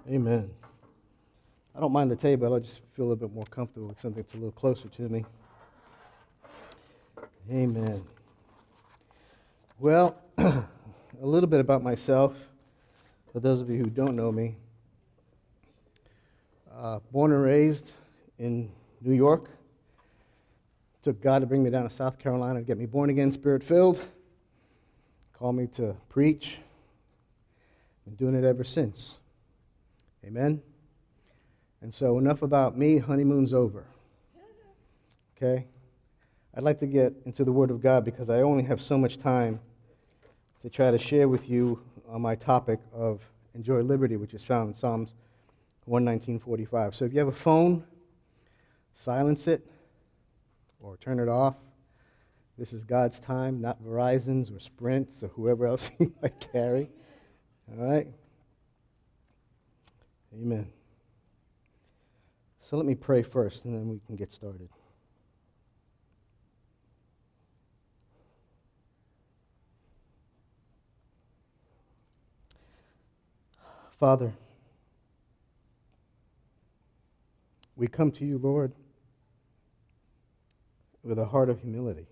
Amen. I don't mind the table. I just feel a little bit more comfortable with something that's a little closer to me. Amen. Well, a little bit about myself, for those of you who don't know me. Born and raised in New York. Took God to bring me down to South Carolina to get me born again, spirit-filled. Called me to preach. Been doing it ever since. Amen? And so enough about me. Honeymoon's over. Okay? I'd like to get into the Word of God because I only have so much time to try to share with you on my topic of enjoy liberty, which is found in Psalms 119:45. So if you have a phone, silence it or turn it off. This is God's time, not Verizon's or Sprint's or whoever else you might carry. All right? Amen. So let me pray first, and then we can get started. Father, we come to you, Lord, with a heart of humility.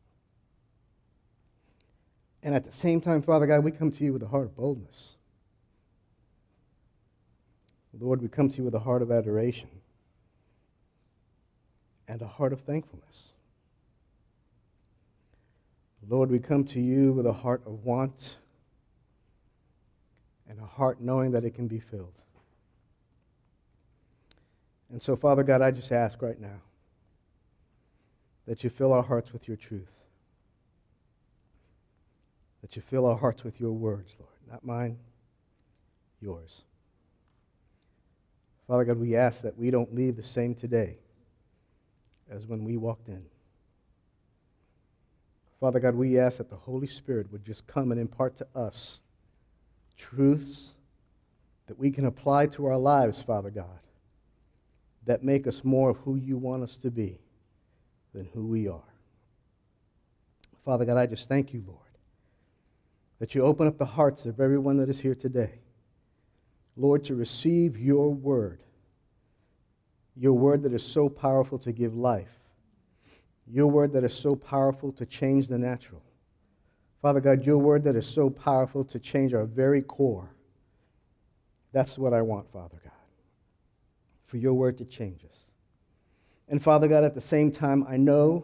And at the same time, Father God, we come to you with a heart of boldness. Lord, we come to you with a heart of adoration and a heart of thankfulness. Lord, we come to you with a heart of want and a heart knowing that it can be filled. And so, Father God, I just ask right now that you fill our hearts with your truth. That you fill our hearts with your words, Lord. Not mine, yours. Father God, we ask that we don't leave the same today as when we walked in. Father God, we ask that the Holy Spirit would just come and impart to us truths that we can apply to our lives, Father God, that make us more of who you want us to be than who we are. Father God, I just thank you, Lord, that you open up the hearts of everyone that is here today, Lord, to receive your word that is so powerful to give life, your word that is so powerful to change the natural. Father God, your word that is so powerful to change our very core. That's what I want, Father God, for your word to change us. And Father God, at the same time, I know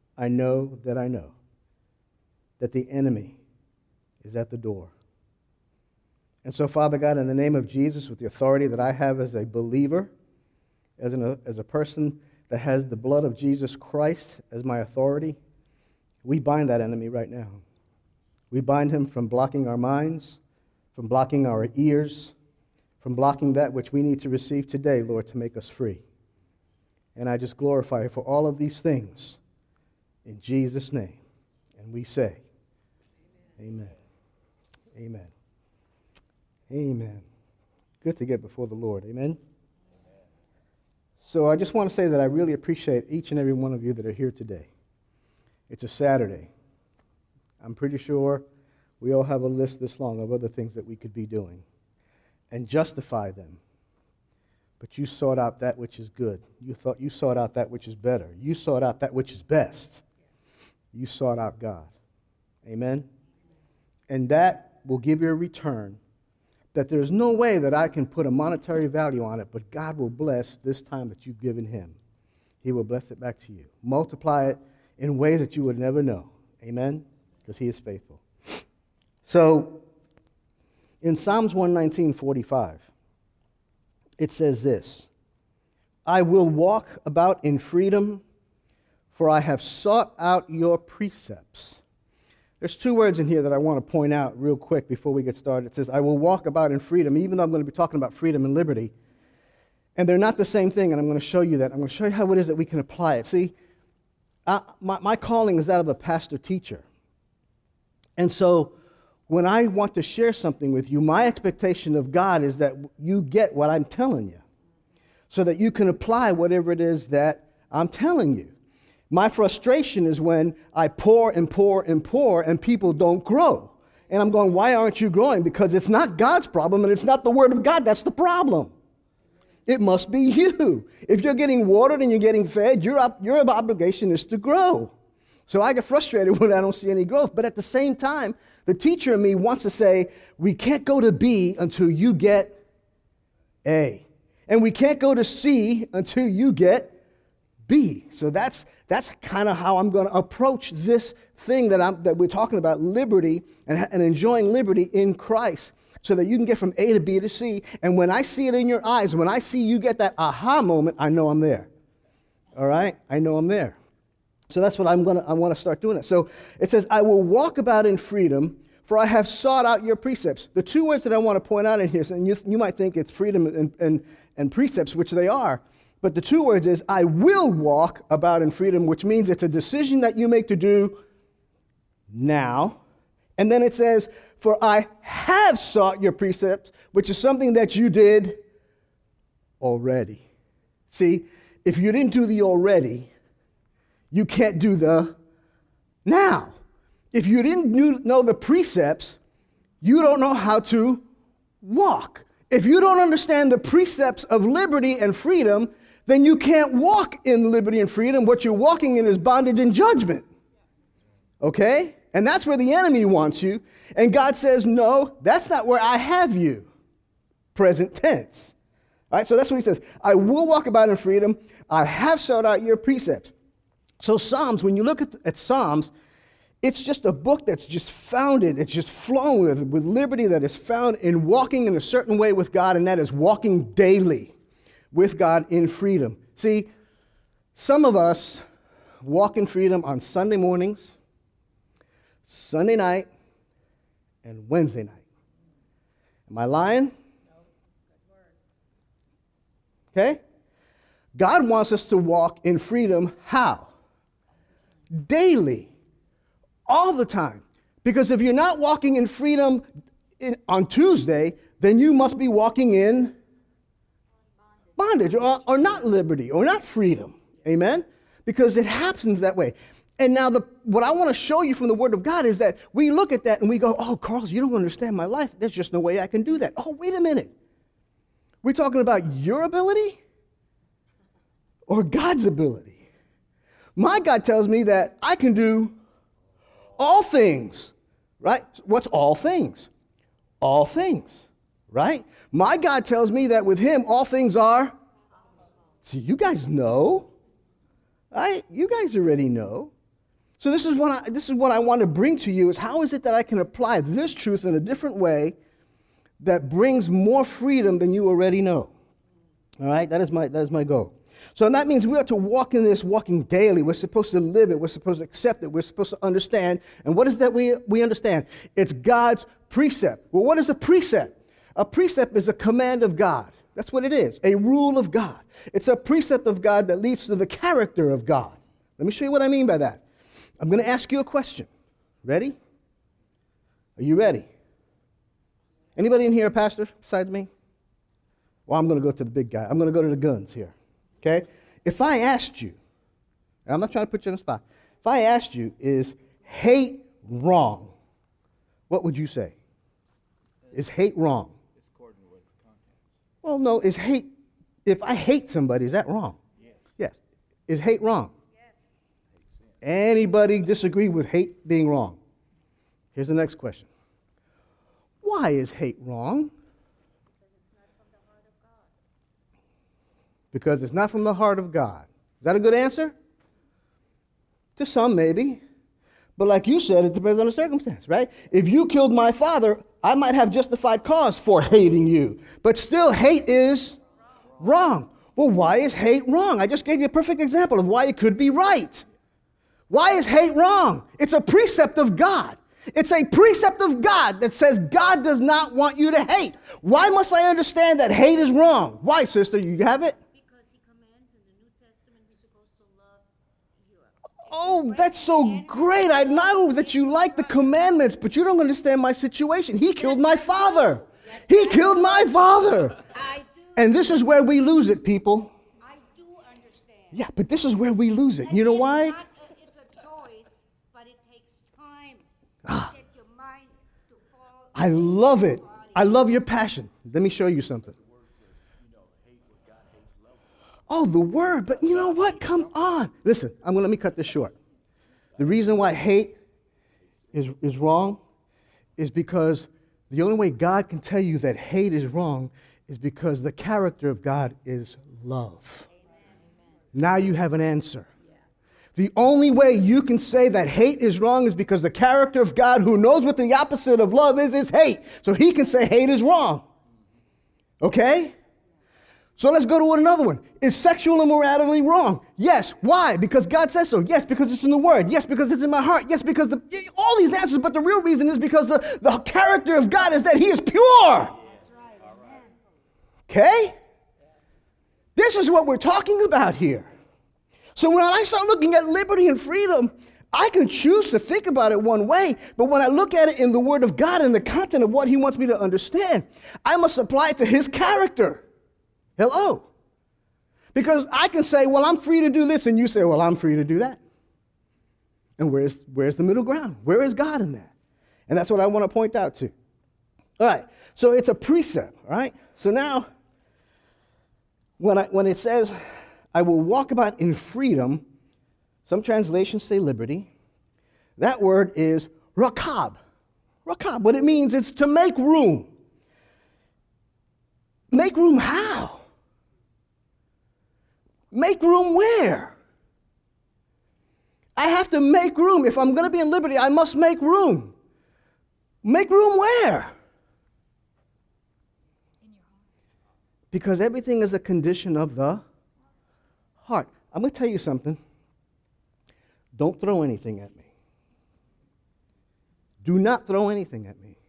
that the enemy is at the door. And so, Father God, in the name of Jesus, with the authority that I have as a believer, as a person that has the blood of Jesus Christ as my authority, we bind that enemy right now. We bind him from blocking our minds, from blocking our ears, from blocking that which we need to receive today, Lord, to make us free. And I just glorify you for all of these things in Jesus' name. And we say, amen. Amen. Amen. Good to get before the Lord. Amen. So I just want to say that I really appreciate each and every one of you that are here today. It's a Saturday. I'm pretty sure we all have a list this long of other things that we could be doing and justify them. But you sought out that which is good. You sought out that which is better. You sought out that which is best. You sought out God. Amen? And that will give you a return that there's no way that I can put a monetary value on it, but God will bless this time that you've given him. He will bless it back to you. Multiply it in ways that you would never know. Amen? Because he is faithful. So, in Psalms 119:45, it says this, I will walk about in freedom, for I have sought out your precepts. There's two words in here that I want to point out real quick before we get started. It says, I will walk about in freedom, even though I'm going to be talking about freedom and liberty. And they're not the same thing, and I'm going to show you that. I'm going to show you how it is that we can apply it. See, my calling is that of a pastor-teacher. And so when I want to share something with you, my expectation of God is that you get what I'm telling you so that you can apply whatever it is that I'm telling you. My frustration is when I pour and pour and pour and people don't grow. And I'm going, why aren't you growing? Because it's not God's problem and it's not the Word of God. That's the problem. It must be you. If you're getting watered and you're getting fed, your obligation is to grow. So I get frustrated when I don't see any growth. But at the same time, the teacher in me wants to say, we can't go to B until you get A. And we can't go to C until you get B. So that's kind of how I'm going to approach this thing that we're talking about, liberty and enjoying liberty in Christ, so that you can get from A to B to C. And when I see it in your eyes, when I see you get that aha moment, I know I'm there. All right? I know I'm there. So that's what I want to start doing it. So it says, I will walk about in freedom, for I have sought out your precepts. The two words that I want to point out in here, and you might think it's freedom and precepts, which they are. But the two words is, I will walk about in freedom, which means it's a decision that you make to do now. And then it says, for I have sought your precepts, which is something that you did already. See, if you didn't do the already, you can't do the now. If you didn't know the precepts, you don't know how to walk. If you don't understand the precepts of liberty and freedom, then you can't walk in liberty and freedom. What you're walking in is bondage and judgment. Okay? And that's where the enemy wants you. And God says, no, that's not where I have you. Present tense. All right, so that's what he says. I will walk about in freedom. I have sought out your precepts. So Psalms, when you look at Psalms, it's just a book that's just founded, it's just flowing with liberty that is found in walking in a certain way with God, and that is walking daily with God in freedom. See, some of us walk in freedom on Sunday mornings, Sunday night, and Wednesday night. Am I lying? Okay? God wants us to walk in freedom how? Daily. All the time. Because if you're not walking in freedom on Tuesday, then you must be walking in bondage or not liberty or not freedom. Amen? Because it happens that way. And now what I want to show you from the Word of God is that we look at that and we go, oh, Carlos, you don't understand my life. There's just no way I can do that. Oh, wait a minute. We're talking about your ability or God's ability? My God tells me that I can do all things, right? What's all things? All things, right? My God tells me that with him, all things are. See, you guys know. You guys already know. So this is what I want to bring to you is how is it that I can apply this truth in a different way that brings more freedom than you already know. All right? That is my goal. So that means we have to walk in this walking daily. We're supposed to live it. We're supposed to accept it. We're supposed to understand. And what is that we understand? It's God's precept. Well, what is a precept? A precept is a command of God. That's what it is, a rule of God. It's a precept of God that leads to the character of God. Let me show you what I mean by that. I'm going to ask you a question. Ready? Are you ready? Anybody in here a pastor besides me? Well, I'm going to go to the big guy. I'm going to go to the guns here. Okay? If I asked you, and I'm not trying to put you on the spot, if I asked you, is hate wrong? What would you say? Is hate wrong? It's according to what's the context. Well, no, is hate, if I hate somebody, is that wrong? Yes. Yes. Is hate wrong? Yes. Anybody disagree with hate being wrong? Here's the next question. Why is hate wrong? Because it's not from the heart of God. Is that a good answer? To some, maybe. But like you said, it depends on the circumstance, right? If you killed my father, I might have justified cause for hating you. But still, hate is wrong. Well, why is hate wrong? I just gave you a perfect example of why it could be right. Why is hate wrong? It's a precept of God. It's a precept of God that says God does not want you to hate. Why must I understand that hate is wrong? Why, sister? You have it? Oh, that's so great. I know that you like the commandments, but you don't understand my situation. He killed my father. He killed my father. And this is where we lose it, people. I do understand. Yeah, but this is where we lose it. You know why? It's a choice, but it takes time to get your mind to I love it. I love your passion. Let me show you something. Oh, the word. But you know what? Come on. Listen, let me cut this short. The reason why hate is wrong is because the only way God can tell you that hate is wrong is because the character of God is love. Now you have an answer. The only way you can say that hate is wrong is because the character of God, who knows what the opposite of love is hate. So he can say hate is wrong. Okay? So let's go to another one. Is sexual immorality wrong? Yes. Why? Because God says so. Yes, because it's in the Word. Yes, because it's in my heart. Yes, because all these answers, but the real reason is because the character of God is that he is pure. Okay? This is what we're talking about here. So when I start looking at liberty and freedom, I can choose to think about it one way, but when I look at it in the Word of God and the content of what he wants me to understand, I must apply it to his character. Hello? Because I can say, well, I'm free to do this, and you say, well, I'm free to do that. And where's the middle ground? Where is God in that? And that's what I want to point out to. All right, so it's a precept, all right? So now, when it says, I will walk about in freedom, some translations say liberty. That word is rakab. Rakab, what it means is to make room. Make room how? Make room where? I have to make room. If I'm going to be in liberty, I must make room. Make room where? Because everything is a condition of the heart. I'm going to tell you something. Don't throw anything at me. Do not throw anything at me.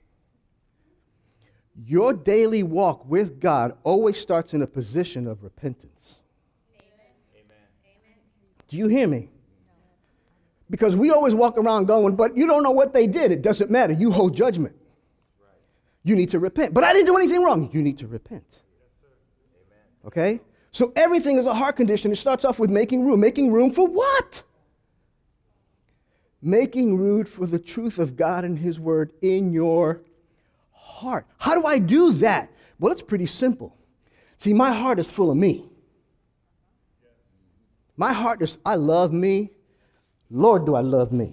Your daily walk with God always starts in a position of repentance. Amen. Do you hear me? Because we always walk around going, but you don't know what they did. It doesn't matter. You hold judgment. You need to repent. But I didn't do anything wrong. You need to repent. Okay? So everything is a heart condition. It starts off with making room. Making room for what? Making room for the truth of God and his word in your heart. How do I do that? Well, it's pretty simple. See, my heart is full of me. My heart is, I love me. Lord, do I love me.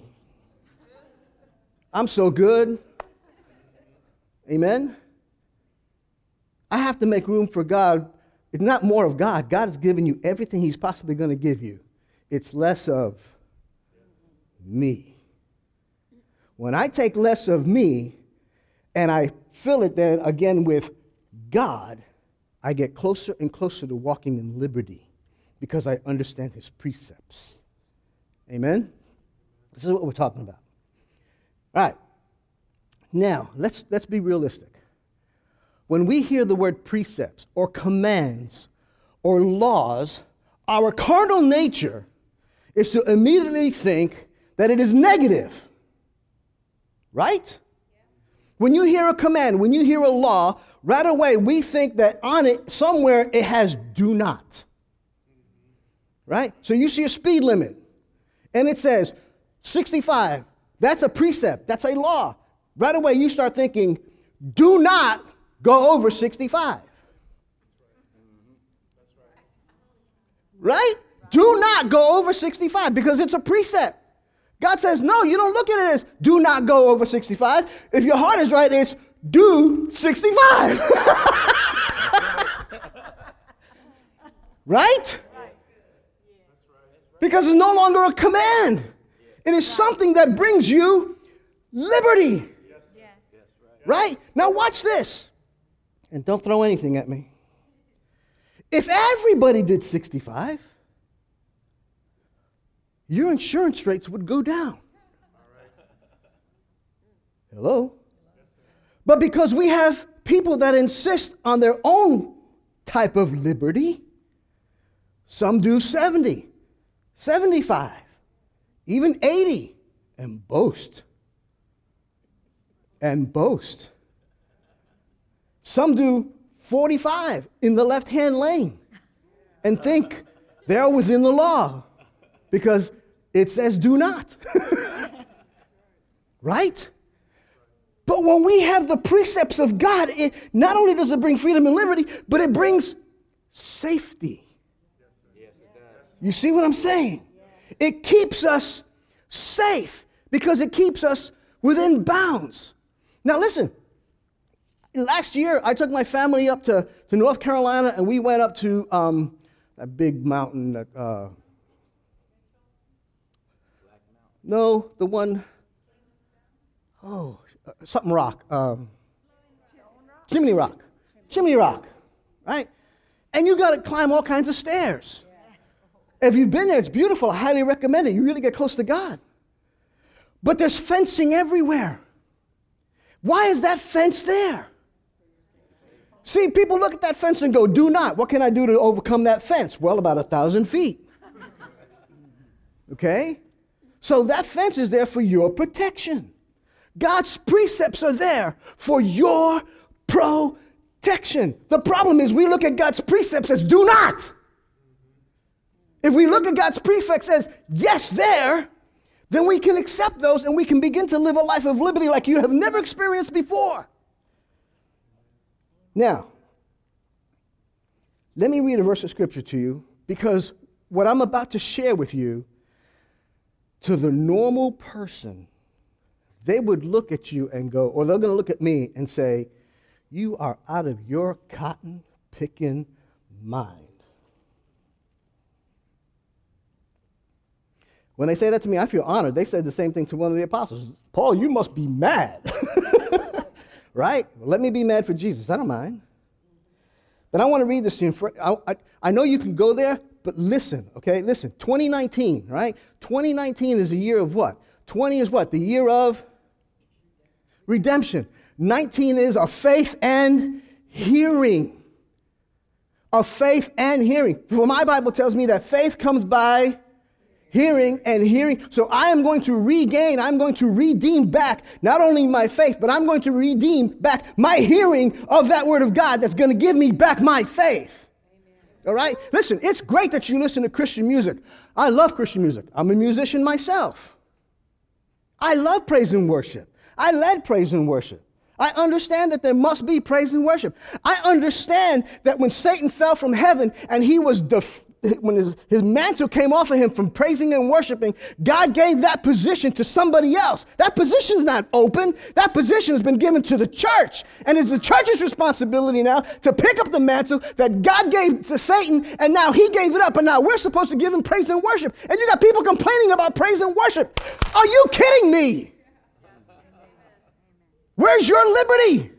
I'm so good. Amen? I have to make room for God. It's not more of God. God has given you everything he's possibly going to give you. It's less of me. When I take less of me and I fill it then again with God, I get closer and closer to walking in liberty because I understand his precepts. Amen? This is what we're talking about. All right. Now, let's be realistic. When we hear the word precepts or commands or laws, our carnal nature is to immediately think that it is negative. Right? When you hear a command, when you hear a law, right away we think that on it, somewhere it has do not. Right? So you see a speed limit, and it says 65. That's a precept. That's a law. Right away you start thinking, do not go over 65. Right? Do not go over 65 because it's a precept. God says, no, you don't look at it as do not go over 65. If your heart is right, it's do 65. Right? Because it's no longer a command. It is something that brings you liberty. Right? Now watch this. And don't throw anything at me. If everybody did 65, your insurance rates would go down. Hello? But because we have people that insist on their own type of liberty, some do 70, 75, even 80, and boast. And boast. Some do 45 in the left-hand lane and think they're within the law because it says do not. Right? But But when we have the precepts of God, it not only does it bring freedom and liberty, but it brings safety. You see what I'm saying? It keeps us safe because it keeps us within bounds. Now listen, last year I took my family up to North Carolina, and we went up to that big mountain that, no, the one, something rock, Chimney Rock, right? And you got to climb all kinds of stairs. If you've been there, it's beautiful. I highly recommend it. You really get close to God. But there's fencing everywhere. Why is that fence there? See, people look at that fence and go, do not. What can I do to overcome that fence? Well, about 1,000 feet. Okay? So that fence is there for your protection. God's precepts are there for your protection. The problem is we look at God's precepts as do not. If we look at God's precepts as yes there, then we can accept those and we can begin to live a life of liberty like you have never experienced before. Now, let me read a verse of scripture to you, because what I'm about to share with you, to the normal person, they would look at you and go, or they're going to look at me and say, you are out of your cotton-picking mind. When they say that to me, I feel honored. They said the same thing to one of the apostles. Paul, you must be mad. Right? Well, let me be mad for Jesus. I don't mind. But I want to read this to you. I know you can go there, but listen, okay? Listen, 2019, right? 2019 is a year of what? 20 is what? The year of redemption. 19 is of faith and hearing. Of faith and hearing. For my Bible tells me that faith comes by hearing and hearing. So I am going to redeem back not only my faith, but I'm going to redeem back my hearing of that word of God that's going to give me back my faith. Amen. All right? Listen, it's great that you listen to Christian music. I love Christian music. I'm a musician myself. I love praise and worship. I led praise and worship. I understand that there must be praise and worship. I understand that when Satan fell from heaven and he was when his mantle came off of him from praising and worshiping, God gave that position to somebody else. That position is not open. That position has been given to the church. And it's the church's responsibility now to pick up the mantle that God gave to Satan, and now he gave it up, and now we're supposed to give him praise and worship. And you got people complaining about praise and worship. Are you kidding me? Where's your liberty?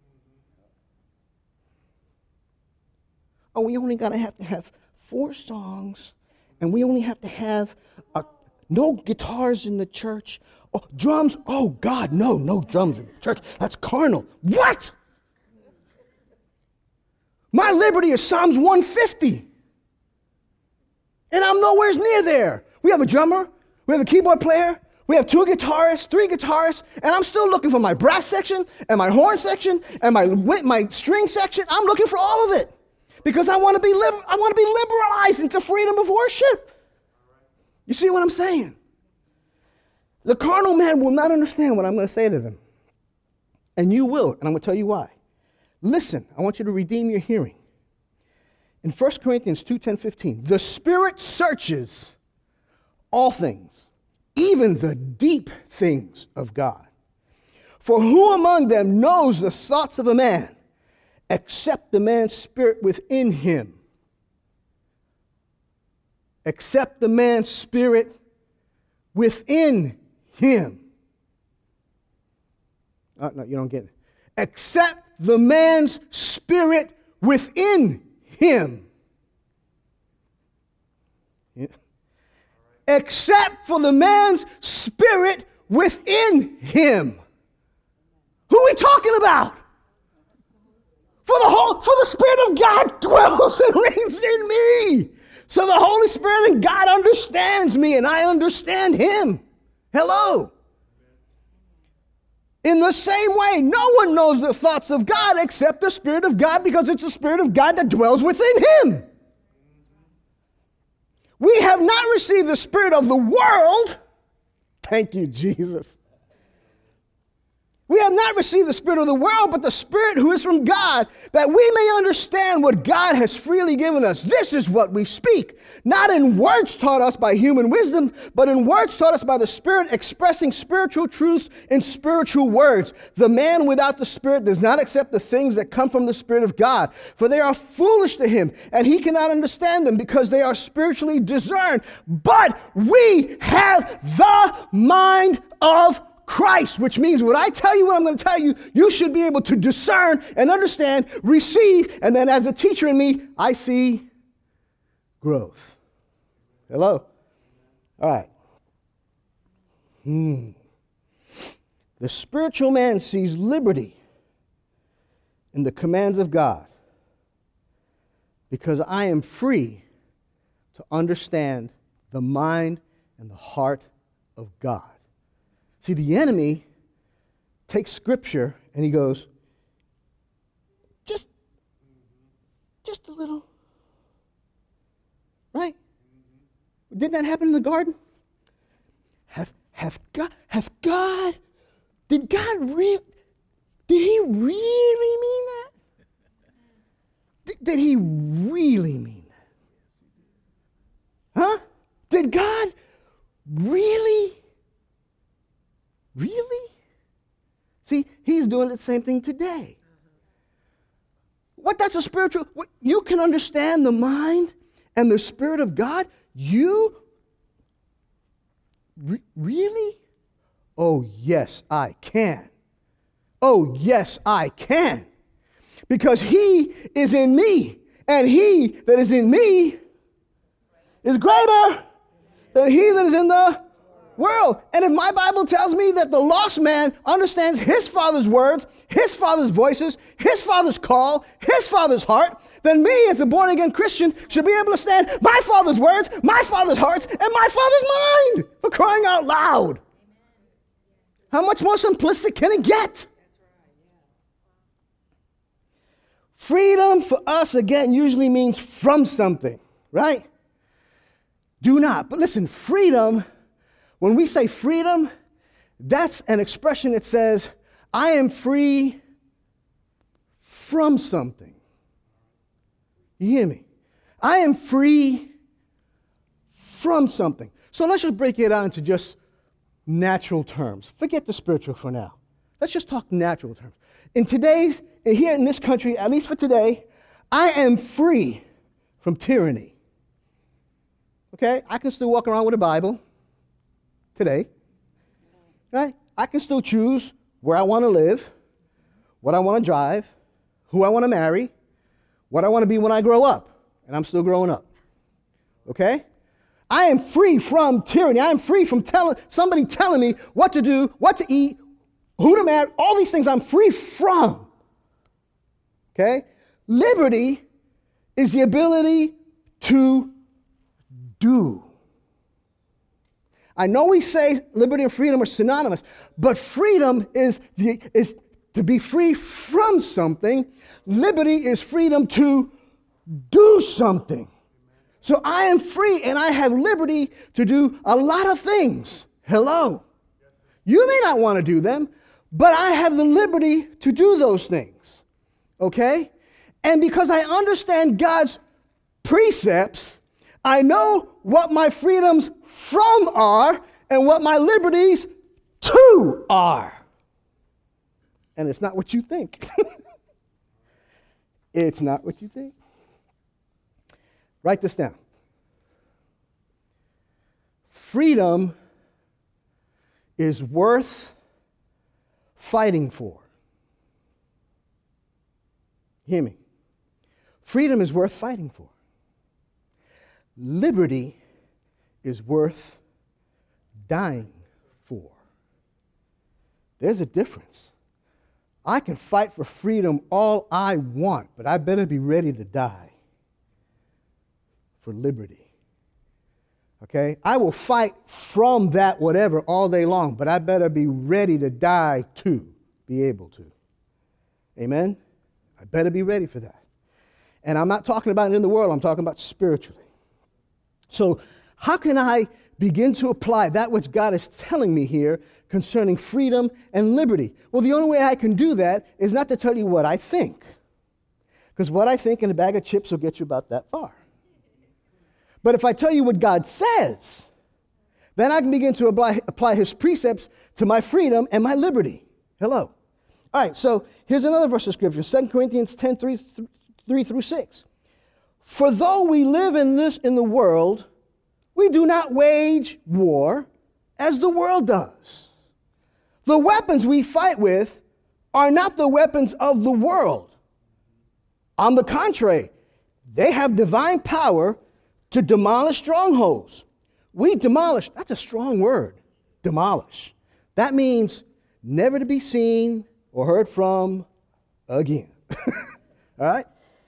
Oh, we only got to have 4 songs, and we only have to have no guitars in the church. Oh, drums? Oh, God, no drums in the church. That's carnal. What? My liberty is Psalms 150. And I'm nowhere near there. We have a drummer. We have a keyboard player. We have 2 guitarists, 3 guitarists, and I'm still looking for my brass section and my horn section and my string section. I'm looking for all of it. Because I want to be liberalized into freedom of worship. You see what I'm saying? The carnal man will not understand what I'm going to say to them. And you will, and I'm going to tell you why. Listen, I want you to redeem your hearing. In 1 Corinthians 2:10-15, the Spirit searches all things, even the deep things of God. For who among them knows the thoughts of a man, except the man's spirit within him? Except the man's spirit within him. No, you don't get it. Except the man's spirit within him. Yeah. Except for the man's spirit within him. Who are we talking about? For the Spirit of God dwells and reigns in me. So the Holy Spirit and God understands me, and I understand him. Hello. In the same way, no one knows the thoughts of God except the Spirit of God, because it's the Spirit of God that dwells within him. We have not received the spirit of the world. Thank you, Jesus. We have not not receive the spirit of the world, but the Spirit who is from God, that we may understand what God has freely given us. This is what we speak, not in words taught us by human wisdom, but in words taught us by the Spirit, expressing spiritual truths in spiritual words. The man without the Spirit does not accept the things that come from the Spirit of God, for they are foolish to him, and he cannot understand them because they are spiritually discerned. But we have the mind of Christ, which means when I tell you what I'm going to tell you, you should be able to discern and understand, receive, and then as a teacher in me, I see growth. Hello? All right. The spiritual man sees liberty in the commands of God because I am free to understand the mind and the heart of God. See, the enemy takes Scripture and he goes, just a little, right? Didn't that happen in the garden? Did he really mean that? Did he really mean that? Huh? Did God really? Really? See, he's doing the same thing today. What that's a spiritual, you can understand the mind and the Spirit of God? You? Really? Oh, yes, I can. Oh, yes, I can. Because he is in me, and he that is in me is greater than he that is in the world. And if my Bible tells me that the lost man understands his Father's words, his Father's voices, his Father's call, his Father's heart, then me as a born-again Christian should be able to understand my Father's words, my Father's heart, and my Father's mind, for crying out loud. How much more simplistic can it get? Freedom for us, again, usually means from something, right? Do not. But listen, freedom, when we say freedom, that's an expression that says, I am free from something. You hear me? I am free from something. So let's just break it out into just natural terms. Forget the spiritual for now. Let's just talk natural terms. Here in this country, at least for today, I am free from tyranny. Okay? I can still walk around with a Bible today. Right? I can still choose where I want to live, what I want to drive, who I want to marry, what I want to be when I grow up. And I'm still growing up. Okay? I am free from tyranny. I am free from somebody telling me what to do, what to eat, who to marry, all these things I'm free from. Okay? Liberty is the ability to do. I know we say liberty and freedom are synonymous, but freedom is to be free from something. Liberty is freedom to do something. So I am free and I have liberty to do a lot of things. Hello. You may not want to do them, but I have the liberty to do those things. Okay? And because I understand God's precepts, I know what my freedoms from are and what my liberties to are. And it's not what you think. It's not what you think. Write this down. Freedom is worth fighting for. Hear me. Freedom is worth fighting for. Liberty is worth dying for. There's a difference. I can fight for freedom all I want, but I better be ready to die for liberty. Okay? I will fight from that whatever all day long, but I better be ready to die to be able to. Amen? I better be ready for that. And I'm not talking about it in the world, I'm talking about spiritually. So how can I begin to apply that which God is telling me here concerning freedom and liberty. Well, the only way I can do that is not to tell you what I think, because what I think in a bag of chips will get you about that far. But if I tell you what God says, then I can begin to apply his precepts to my freedom and my liberty. Hello. All right, so here's another verse of Scripture, 2 Corinthians 10, 3 through 6. For though we live in the world, we do not wage war as the world does. The weapons we fight with are not the weapons of the world. On the contrary, they have divine power to demolish strongholds. We demolish, that's a strong word, demolish. That means never to be seen or heard from again. All right?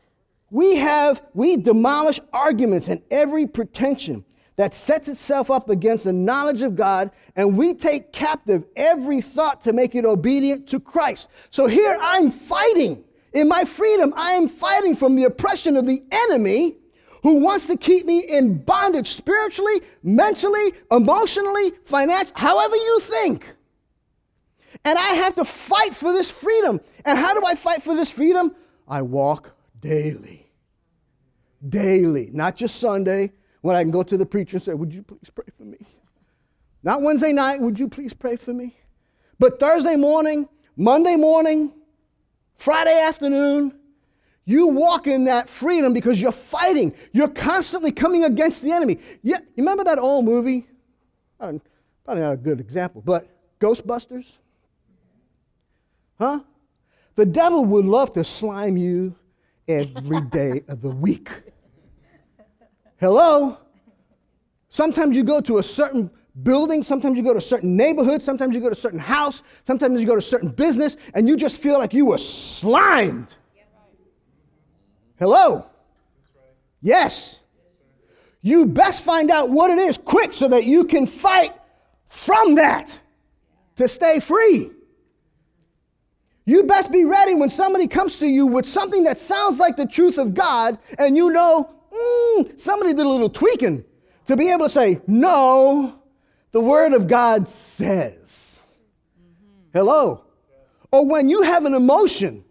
We demolish arguments and every pretension that sets itself up against the knowledge of God, and we take captive every thought to make it obedient to Christ. So here I'm fighting. In my freedom, I am fighting from the oppression of the enemy who wants to keep me in bondage spiritually, mentally, emotionally, financially, however you think. And I have to fight for this freedom. And how do I fight for this freedom? I walk daily. Daily. Not just Sunday, when I can go to the preacher and say, would you please pray for me? Not Wednesday night, would you please pray for me? But Thursday morning, Monday morning, Friday afternoon, you walk in that freedom because you're fighting. You're constantly coming against the enemy. Yeah, you remember that old movie? Probably not a good example, but Ghostbusters? Huh? The devil would love to slime you every day of the week. Hello? Sometimes you go to a certain building, sometimes you go to a certain neighborhood, sometimes you go to a certain house, sometimes you go to a certain business, and you just feel like you were slimed. Hello? Yes. You best find out what it is quick so that you can fight from that to stay free. You best be ready when somebody comes to you with something that sounds like the truth of God, and you know, somebody did a little tweaking to be able to say, no, the Word of God says. Hello? Or when you have an emotion.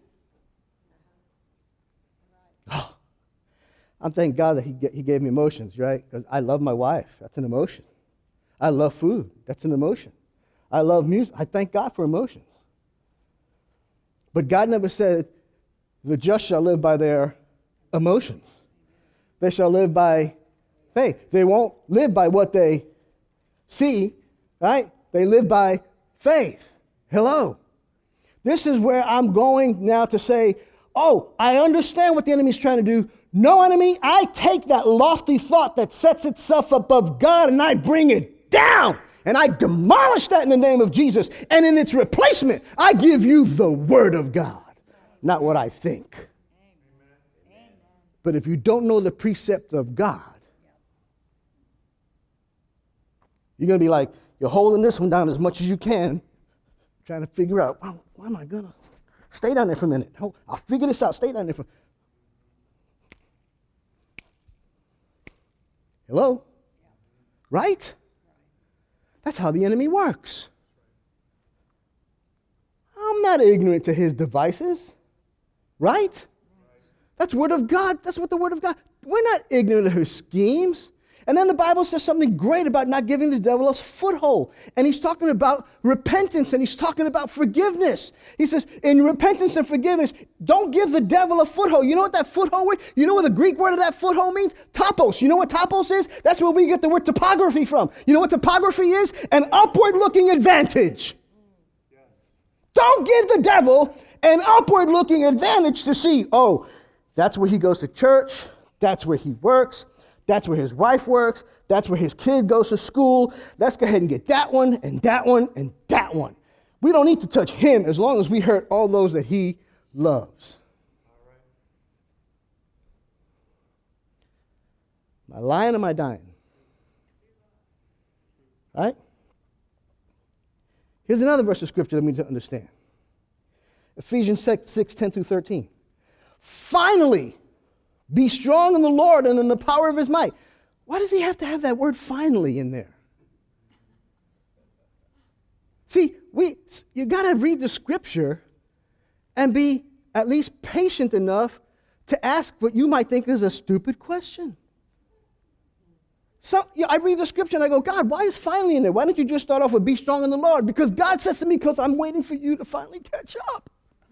Oh, I'm thanking God that he gave me emotions, right? Because I love my wife. That's an emotion. I love food. That's an emotion. I love music. I thank God for emotions. But God never said, the just shall live by their emotions. They shall live by faith. They won't live by what they see, right? They live by faith. Hello. This is where I'm going now to say, oh, I understand what the enemy's trying to do. No, enemy, I take that lofty thought that sets itself above God and I bring it down. And I demolish that in the name of Jesus. And in its replacement, I give you the Word of God, not what I think. Amen. But if you don't know the precept of God, you're going to be like, you're holding this one down as much as you can, trying to figure out, why am I going to stay down there for a minute? I'll figure this out. Stay down there for Hello? Right? That's how the enemy works. I'm not ignorant to his devices, right? That's Word of God. That's what the Word of God. We're not ignorant of his schemes. And then the Bible says something great about not giving the devil a foothold. And he's talking about repentance and he's talking about forgiveness. He says, in repentance and forgiveness, don't give the devil a foothold. You know what that foothold word? You know what the Greek word of that foothold means? Topos. You know what topos is? That's where we get the word topography from. You know what topography is? An upward-looking advantage. Yes. Don't give the devil an upward-looking advantage to see, oh, that's where he goes to church. That's where he works. That's where his wife works. That's where his kid goes to school. Let's go ahead and get that one and that one and that one. We don't need to touch him as long as we hurt all those that he loves. Am I lying or am I dying? Right? Here's another verse of Scripture that we need to understand. Ephesians 6, 10 through 13. Finally, be strong in the Lord and in the power of his might. Why does he have to have that word finally in there? See, you got to read the scripture and be at least patient enough to ask what you might think is a stupid question. I read the scripture and I go, God, why is finally in there? Why don't you just start off with be strong in the Lord? Because God says to me, because I'm waiting for you to finally catch up.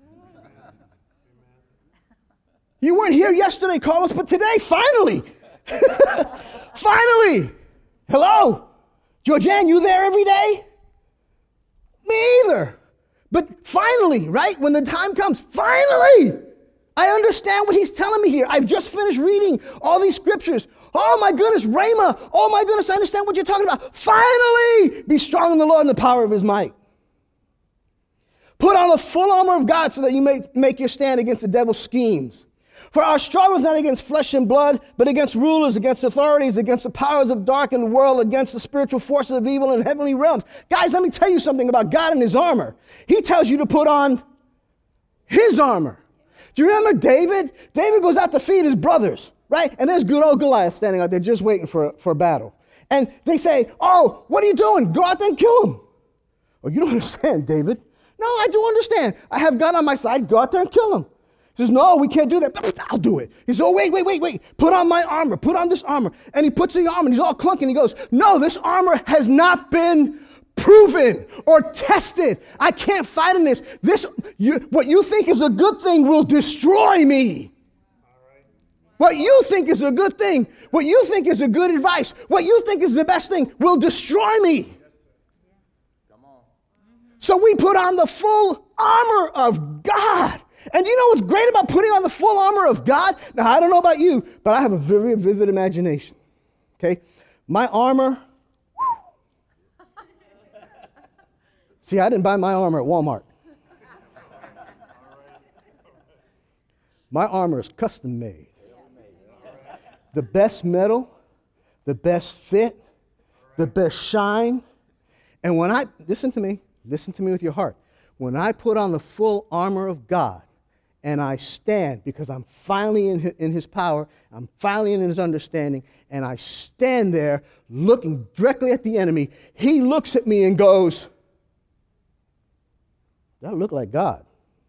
You weren't here yesterday, Carlos, but today, finally. Finally. Hello? Georgianne, you there every day? Me either. But finally, right? When the time comes, finally, I understand what he's telling me here. I've just finished reading all these scriptures. Oh my goodness, Rhema. Oh my goodness, I understand what you're talking about. Finally, be strong in the Lord and the power of his might. Put on the full armor of God so that you may make your stand against the devil's schemes. For our struggle is not against flesh and blood, but against rulers, against authorities, against the powers of dark in the world, against the spiritual forces of evil in heavenly realms. Guys, let me tell you something about God and his armor. He tells you to put on his armor. Do you remember David? David goes out to feed his brothers, right? And there's good old Goliath standing out there just waiting for a battle. And they say, oh, what are you doing? Go out there and kill him. Oh, you don't understand, David. No, I do understand. I have God on my side. Go out there and kill him. He says, no, we can't do that. I'll do it. He says, oh, wait. Put on my armor. Put on this armor. And he puts the armor, and he's all clunky, and he goes, no, this armor has not been proven or tested. I can't fight in this. What you think is a good thing will destroy me. What you think is a good thing, what you think is a good advice, what you think is the best thing will destroy me. So we put on the full armor of God. And you know what's great about putting on the full armor of God? Now, I don't know about you, but I have a very vivid imagination. Okay? My armor. See, I didn't buy my armor at Walmart. My armor is custom made. The best metal, the best fit, the best shine. And listen to me with your heart. When I put on the full armor of God and I stand, because I'm finally in his power, I'm finally in his understanding, and I stand there looking directly at the enemy, he looks at me and goes, that look like God.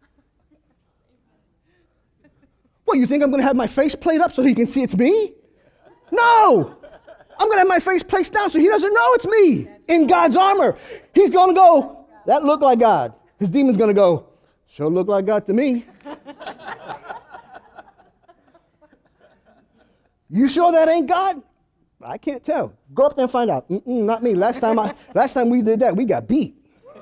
What, you think I'm going to have my face plate up so he can see it's me? No! I'm going to have my face placed down so he doesn't know it's me in God's armor. He's going to go, that look like God. His demon's going to go, sure look like God to me. You sure that ain't God? I can't tell. Go up there and find out. Not me. Last time we did that, we got beat.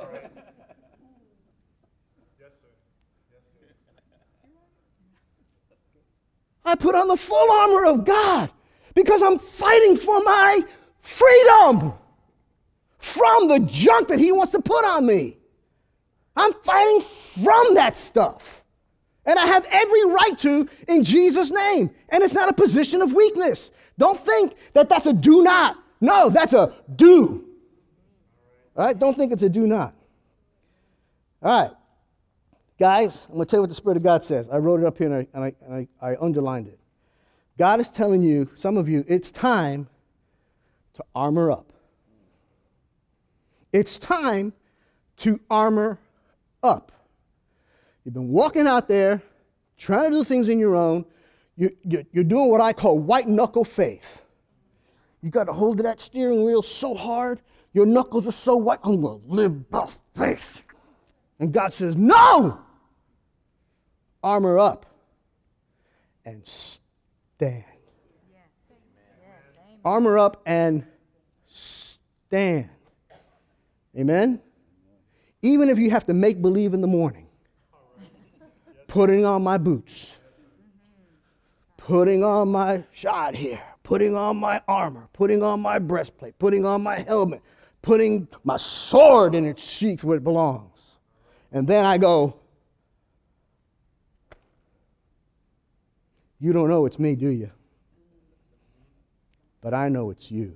I put on the full armor of God because I'm fighting for my freedom from the junk that he wants to put on me. I'm fighting from that stuff. And I have every right to in Jesus' name. And it's not a position of weakness. Don't think that that's a do not. No, that's a do. All right? Don't think it's a do not. All right. Guys, I'm going to tell you what the Spirit of God says. I wrote it up here and I underlined it. God is telling you, some of you, it's time to armor up. It's time to armor up. You've been walking out there, trying to do things on your own. You're doing what I call white knuckle faith. You got a hold of that steering wheel so hard, your knuckles are so white, I'm going to live by faith. And God says, no! Armor up and stand. Yes. Armor up and stand. Amen? Even if you have to make believe in the morning. Putting on my boots. Putting on my shod hair. Putting on my armor. Putting on my breastplate. Putting on my helmet. Putting my sword in its sheath where it belongs. And then I go, you don't know it's me, do you? But I know it's you.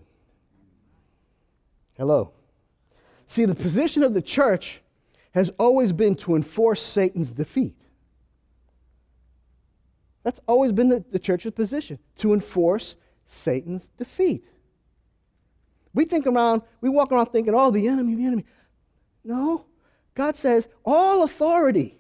Hello. See, the position of the church has always been to enforce Satan's defeat. That's always been the church's position, to enforce Satan's defeat. We walk around thinking, oh, the enemy. No. God says, all authority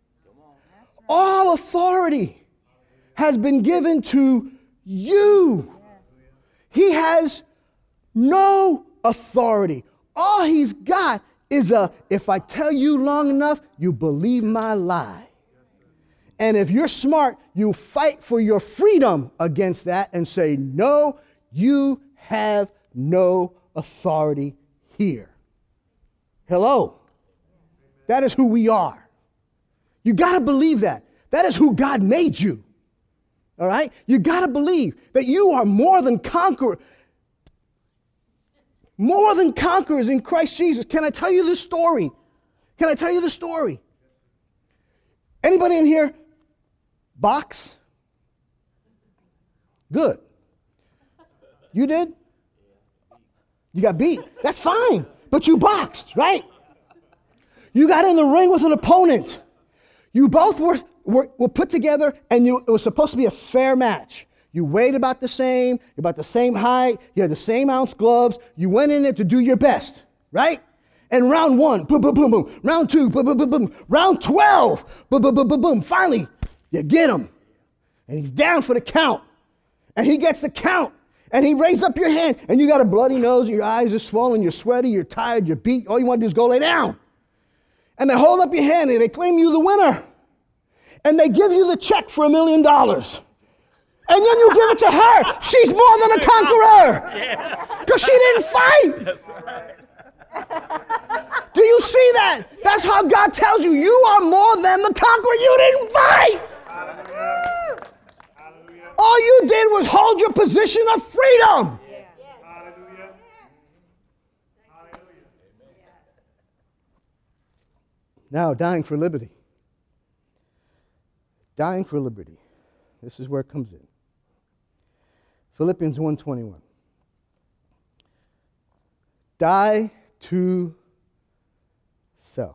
has been given to you. He has no authority. All he's got is if I tell you long enough, you believe my lie. And if you're smart, you fight for your freedom against that and say, no, you have no authority here. Hello. That is who we are. You got to believe that. That is who God made you. All right? You got to believe that you are more than conquerors. More than conquerors in Christ Jesus. Can I tell you the story? Can I tell you the story? Anybody in here box? Good. You did? You got beat. That's fine. But you boxed, right? You got in the ring with an opponent. You both were put together, and it was supposed to be a fair match. You weighed about the same, you're about the same height, you had the same ounce gloves. You went in there to do your best, right? And round 1, boom, boom, boom, boom. Round 2, boom, boom, boom, boom. Round 12, boom, boom, boom, boom, boom. Finally, you get him. And he's down for the count. And he gets the count. And he raises up your hand, and you got a bloody nose, your eyes are swollen, you're sweaty, you're tired, you're beat. All you want to do is go lay down. And they hold up your hand, and they claim you the winner. And they give you the check for $1 million. And then you give it to her. She's more than a conqueror. Because she didn't fight. Do you see that? That's how God tells you. You are more than the conqueror. You didn't fight. All you did was hold your position of freedom. Now, dying for liberty. Dying for liberty. This is where it comes in. Philippians 1:21. Die to self.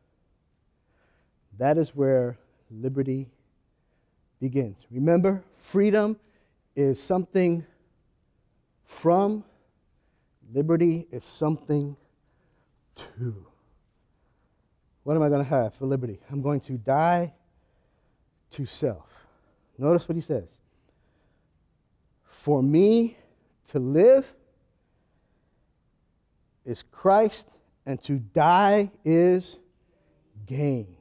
That is where liberty begins. Remember, freedom is something from, liberty is something to. What am I going to have for liberty? I'm going to die to self. Notice what he says. For me to live is Christ, and to die is gain.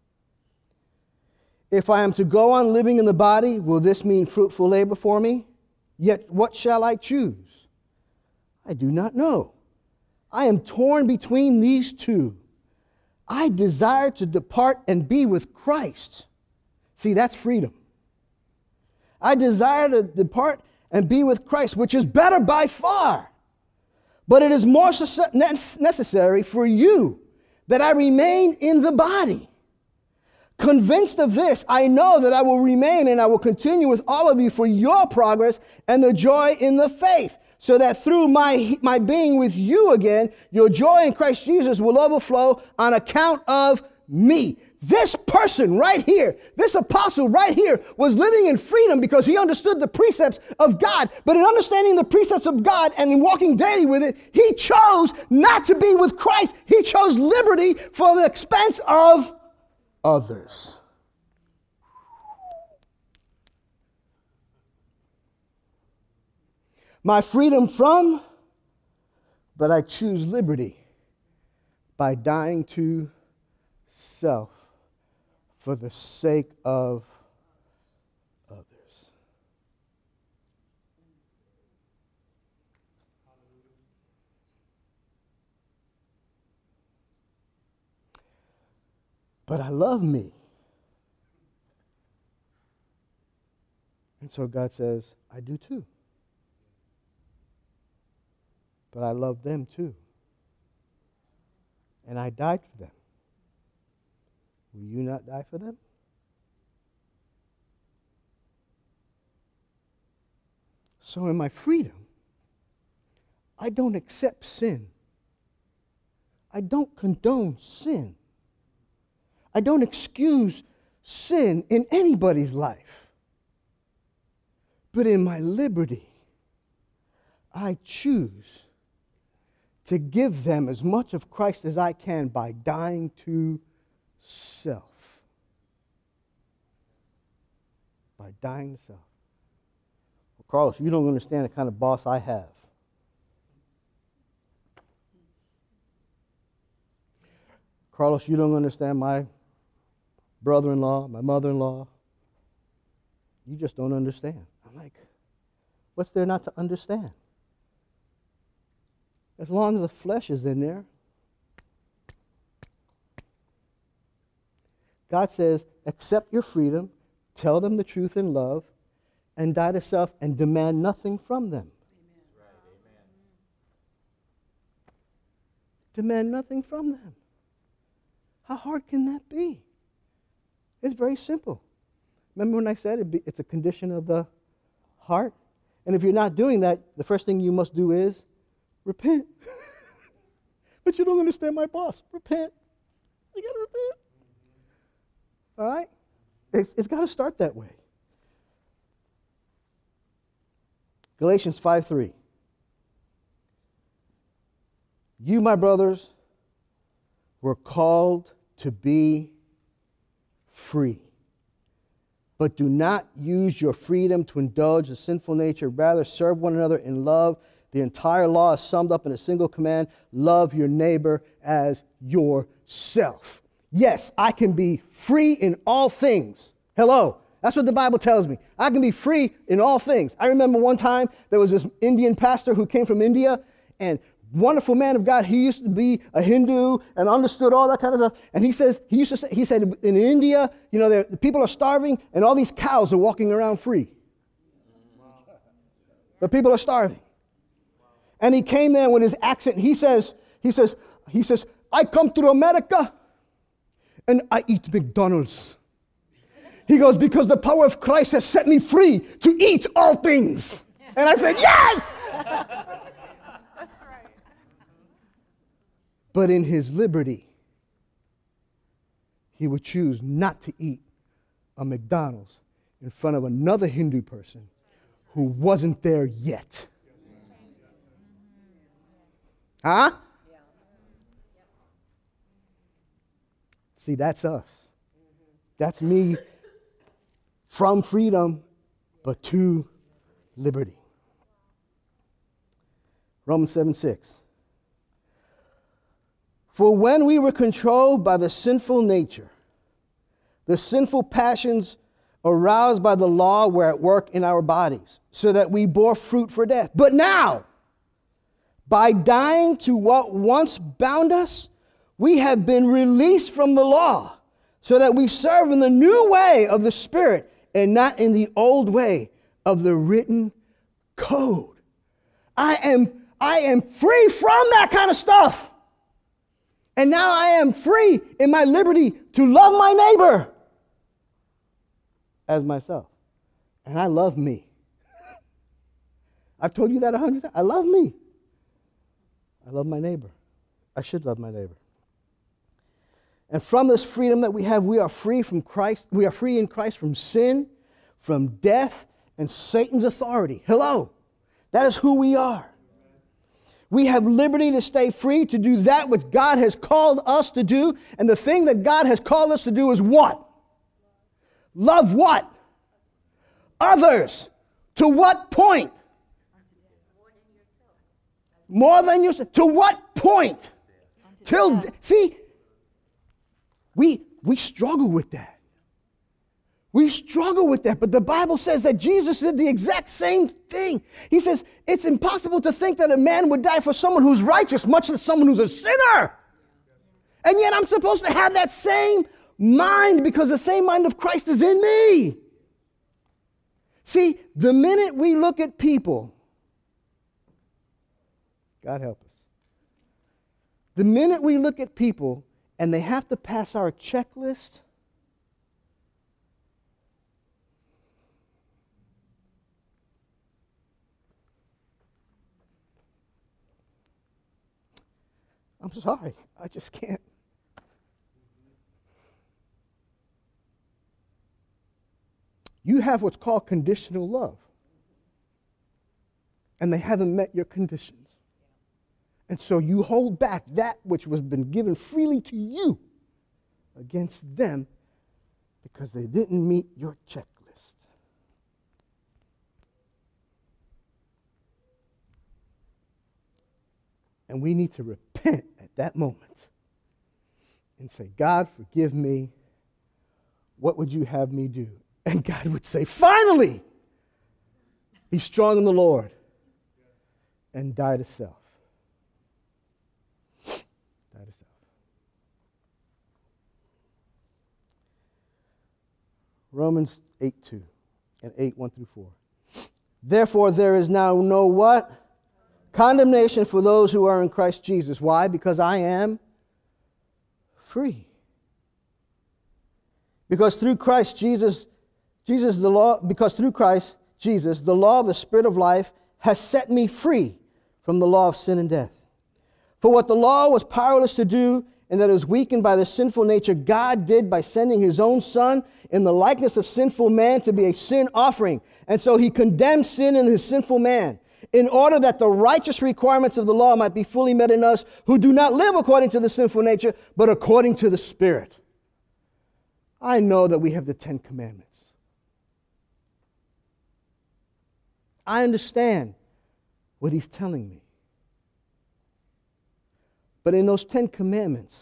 If I am to go on living in the body, will this mean fruitful labor for me? Yet what shall I choose? I do not know. I am torn between these two. I desire to depart and be with Christ. See, that's freedom. I desire to depart and be with Christ, which is better by far. But it is more necessary for you that I remain in the body. Convinced of this, I know that I will remain and I will continue with all of you for your progress and the joy in the faith, so that through my being with you again, your joy in Christ Jesus will overflow on account of me. This person right here, this apostle right here, was living in freedom because he understood the precepts of God. But in understanding the precepts of God and in walking daily with it, he chose not to be with Christ. He chose liberty for the expense of others. My freedom from, but I choose liberty by dying to self for the sake of others. But I love me. And so God says, I do too. But I love them too. And I died for them. Will you not die for them? So in my freedom, I don't accept sin. I don't condone sin. I don't excuse sin in anybody's life. But in my liberty, I choose to give them as much of Christ as I can by dying to self. By dying to self. Well, Carlos, you don't understand the kind of boss I have. Carlos, you don't understand my brother-in-law, my mother-in-law. You just don't understand. I'm like, what's there not to understand? As long as the flesh is in there. God says, accept your freedom, tell them the truth in love, and die to self and demand nothing from them. Amen. Right, amen. Demand nothing from them. How hard can that be? It's very simple. Remember when I said it's a condition of the heart? And if you're not doing that, the first thing you must do is repent. But you don't understand my boss. Repent. You got to repent. All right? It's got to start that way. Galatians 5:3. You, my brothers, were called to be free. But do not use your freedom to indulge the sinful nature. Rather, serve one another in love. The entire law is summed up in a single command. Love your neighbor as yourself. Yes, I can be free in all things. Hello. That's what the Bible tells me. I can be free in all things. I remember one time there was this Indian pastor who came from India, and wonderful man of God. He used to be a Hindu and understood all that kind of stuff. And he said in India, the people are starving and all these cows are walking around free. But people are starving. And he came there with his accent. He says, I come to America and I eat McDonald's. He goes, because the power of Christ has set me free to eat all things. And I said, yes! That's right. But in his liberty, he would choose not to eat a McDonald's in front of another Hindu person who wasn't there yet. Huh? See, that's us. That's me from freedom, but to liberty. Romans 7:6. For when we were controlled by the sinful nature, the sinful passions aroused by the law were at work in our bodies, so that we bore fruit for death. But now, by dying to what once bound us, we have been released from the law, so that we serve in the new way of the Spirit and not in the old way of the written code. I am free from that kind of stuff. And now I am free in my liberty to love my neighbor as myself. And I love me. I've told you that 100 times. I love me. I love my neighbor. I should love my neighbor. And from this freedom that we have, we are free from Christ. We are free in Christ from sin, from death, and Satan's authority. Hello. That is who we are. We have liberty to stay free to do that which God has called us to do. And the thing that God has called us to do is what? Love what? Others. To what point? More than yourself. To what point? See, we struggle with that. We struggle with that, but the Bible says that Jesus did the exact same thing. He says, it's impossible to think that a man would die for someone who's righteous, much less someone who's a sinner. And yet I'm supposed to have that same mind because the same mind of Christ is in me. See, the minute we look at people, God help us. The minute we look at people and they have to pass our checklist, I'm sorry, I just can't. You have what's called conditional love. And they haven't met your conditions. And so you hold back that which was been given freely to you against them because they didn't meet your checklist. And we need to repent at that moment and say, God, forgive me. What would you have me do? And God would say, finally, be strong in the Lord and die to self. Die to self. Romans 8:2 and 8:1-4. Therefore, there is now no what? Condemnation for those who are in Christ Jesus. Why? Because I am free. Because through Christ Jesus, the law of the Spirit of life has set me free from the law of sin and death. For what the law was powerless to do, and that it was weakened by the sinful nature, God did by sending his own Son in the likeness of sinful man to be a sin offering. And so he condemned sin in his sinful man, in order that the righteous requirements of the law might be fully met in us who do not live according to the sinful nature, but according to the Spirit. I know that we have the 10 Commandments. I understand what he's telling me. But in those 10 Commandments,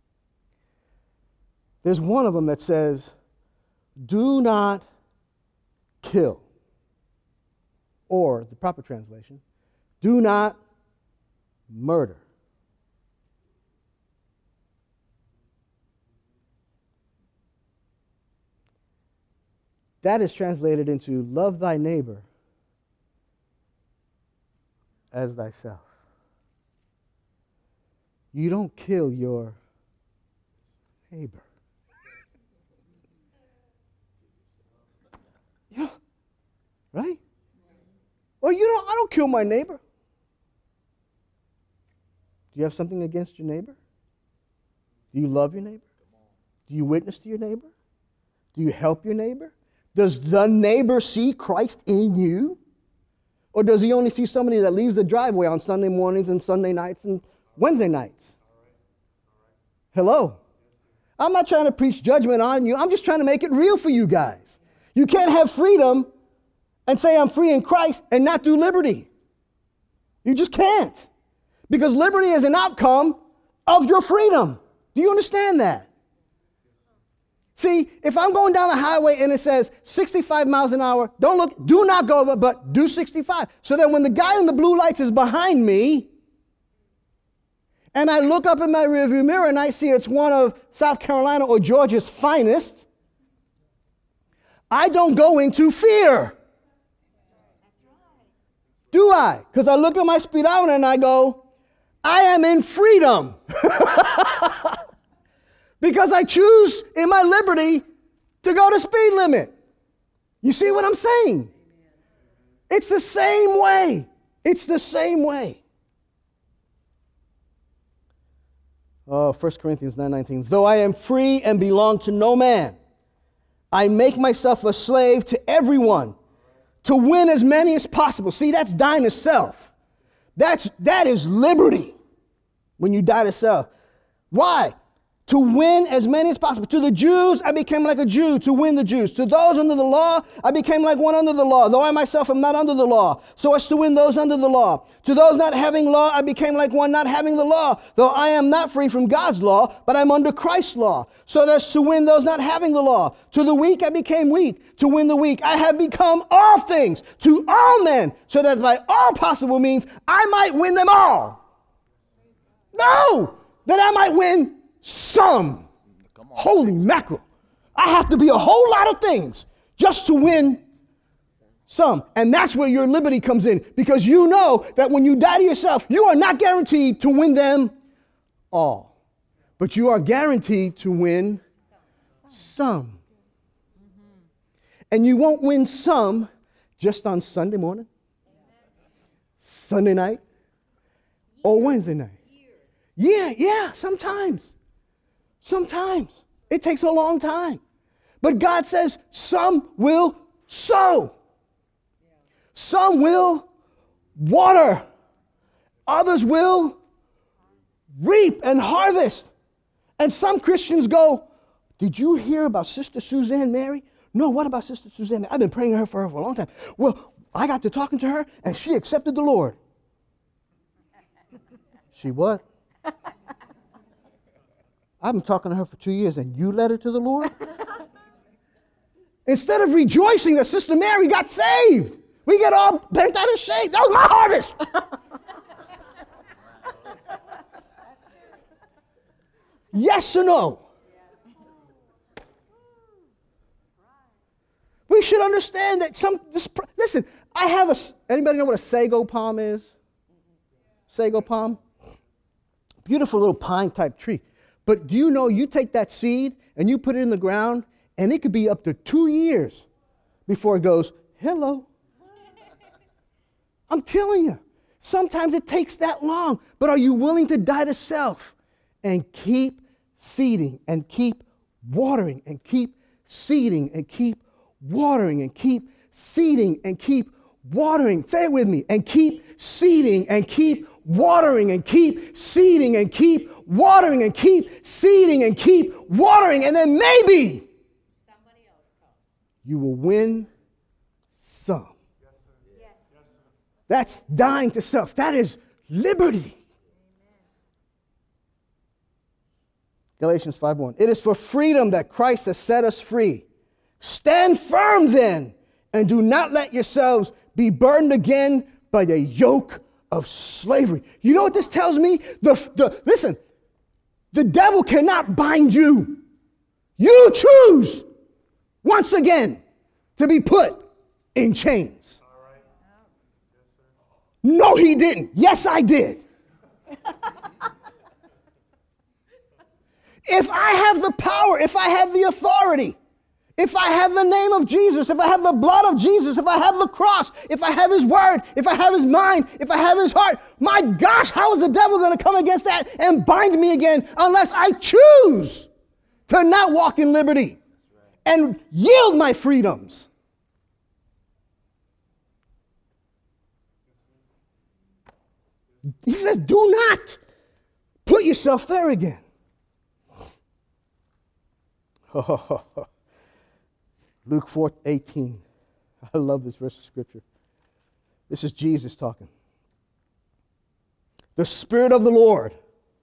there's one of them that says, do not kill. Or, the proper translation, do not murder. That is translated into love thy neighbor as thyself. You don't kill your neighbor. Yeah, right? Well, I don't kill my neighbor. Do you have something against your neighbor? Do you love your neighbor? Do you witness to your neighbor? Do you help your neighbor? Does the neighbor see Christ in you? Or does he only see somebody that leaves the driveway on Sunday mornings and Sunday nights and Wednesday nights? Hello? I'm not trying to preach judgment on you. I'm just trying to make it real for you guys. You can't have freedom and say I'm free in Christ and not do liberty. You just can't. Because liberty is an outcome of your freedom. Do you understand that? See, if I'm going down the highway and it says 65 miles an hour, do not go over, but do 65. So that when the guy in the blue lights is behind me, and I look up in my rearview mirror and I see it's one of South Carolina or Georgia's finest, I don't go into fear. Do I? Because I look at my speedometer and I go, I am in freedom. Because I choose in my liberty to go the speed limit. You see what I'm saying? It's the same way. It's the same way. Oh, 1 Corinthians 9:19. Though I am free and belong to no man, I make myself a slave to everyone to win as many as possible. See, that's dying to self. That is liberty when you die to self. Why? To win as many as possible. To the Jews, I became like a Jew to win the Jews. To those under the law, I became like one under the law, though I myself am not under the law, so as to win those under the law. To those not having law, I became like one not having the law, though I am not free from God's law, but I'm under Christ's law, so as to win those not having the law. To the weak, I became weak to win the weak. I have become all things to all men, so that by all possible means, I might win them all. No, that I might win some. Holy mackerel. I have to be a whole lot of things just to win some. And that's where your liberty comes in. Because you know that when you die to yourself, you are not guaranteed to win them all. But you are guaranteed to win some. And you won't win some just on Sunday morning, Sunday night, or Wednesday night. Yeah, sometimes. Sometimes. It takes a long time. But God says some will sow. Some will water. Others will reap and harvest. And some Christians go, did you hear about Sister Suzanne Mary? No, what about Sister Suzanne Mary? I've been praying for her for a long time. Well, I got to talking to her, and she accepted the Lord. She what? I've been talking to her for 2 years, and you led her to the Lord? Instead of rejoicing that Sister Mary got saved, we get all bent out of shape. That was my harvest. Yes or no? We should understand that listen, anybody know what a sago palm is? Sago palm? Beautiful little pine type tree. But do you know you take that seed and you put it in the ground and it could be up to 2 years before it goes, hello. I'm telling you, sometimes it takes that long. But are you willing to die to self and keep seeding and keep watering and keep seeding and keep watering and keep seeding and keep watering? Say it with me. And keep seeding and keep watering and keep seeding and keep watering and keep seeding and keep watering. And then maybe Somebody else comes. you will win some. Yes. That's dying to self. That is liberty. Galatians 5:1. It is for freedom that Christ has set us free. Stand firm then, and do not let yourselves be burdened again by the yoke of slavery. You know what this tells me? Listen, the devil cannot bind you. You choose once again to be put in chains. No, he didn't. Yes, I did. If I have the power, if I have the authority, if I have the name of Jesus, if I have the blood of Jesus, if I have the cross, if I have his word, if I have his mind, if I have his heart, my gosh, how is the devil going to come against that and bind me again unless I choose to not walk in liberty and yield my freedoms? He says, do not put yourself there again. Luke 4:18. I love this verse of scripture. This is Jesus talking. The Spirit of the Lord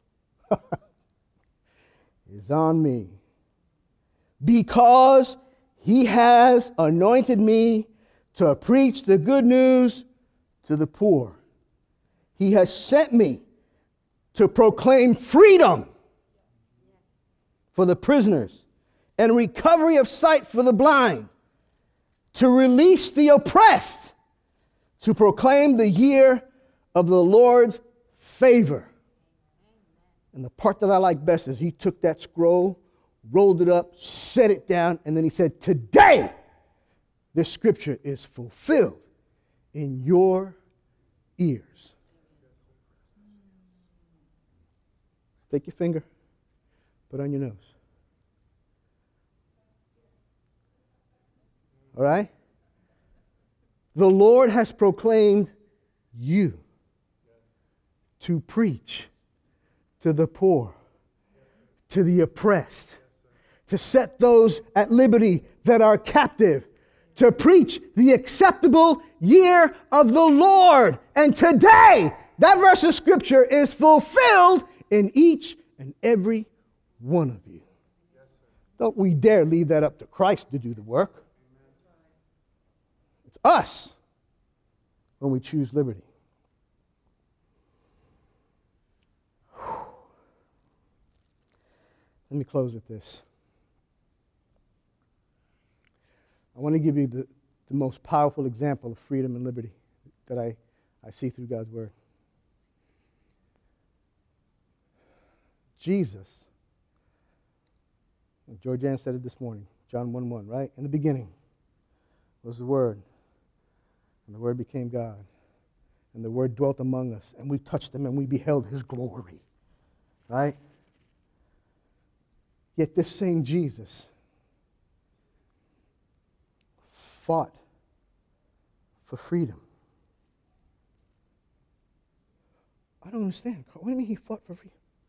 is on me because he has anointed me to preach the good news to the poor. He has sent me to proclaim freedom for the prisoners and recovery of sight for the blind, to release the oppressed, to proclaim the year of the Lord's favor. And the part that I like best is he took that scroll, rolled it up, set it down, and then he said, today, this scripture is fulfilled in your ears. Take your finger, put it on your nose. All right? The Lord has proclaimed you to preach to the poor, to the oppressed, to set those at liberty that are captive, to preach the acceptable year of the Lord. And today, that verse of scripture is fulfilled in each and every one of you. Don't we dare leave that up to Christ to do the work. It's us when we choose liberty. Let me close with this. I want to give you the most powerful example of freedom and liberty that I see through God's Word. Jesus, and Georgianne said it this morning, John 1:1, right? In the beginning was the Word, and the Word became God, and the Word dwelt among us, and we touched Him, and we beheld His glory, right? Yet this same Jesus fought for freedom. I don't understand. What do you mean He fought for freedom?